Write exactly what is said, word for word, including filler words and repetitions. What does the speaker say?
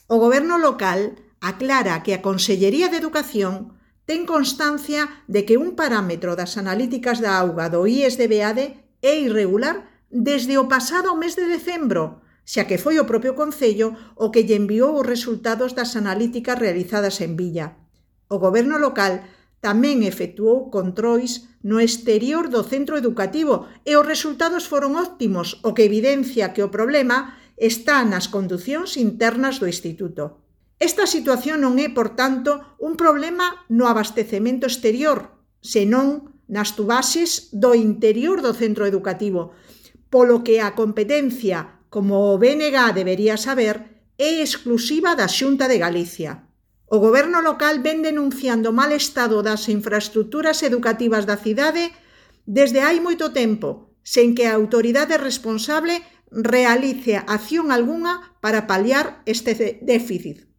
O Goberno local aclara que a Consellería de Educación ten constancia de que un parámetro das analíticas da auga do I E S D B A D é irregular desde o pasado mes de decembro, xa que foi o propio Concello o que lle enviou os resultados das analíticas realizadas en Villa. O Goberno local tamén efectuou controis no exterior do centro educativo e os resultados foron óptimos, o que evidencia que o problema está nas conducións internas do instituto. Esta situación non é, por tanto, un problema no abastecemento exterior, senón nas tubaxes do interior do centro educativo, polo que a competencia, como o B N G debería saber, é exclusiva da Xunta de Galicia. O Goberno local ven denunciando o mal estado das infraestructuras educativas da cidade desde hai moito tempo, sen que a autoridade responsable realice acción algunha para paliar este déficit.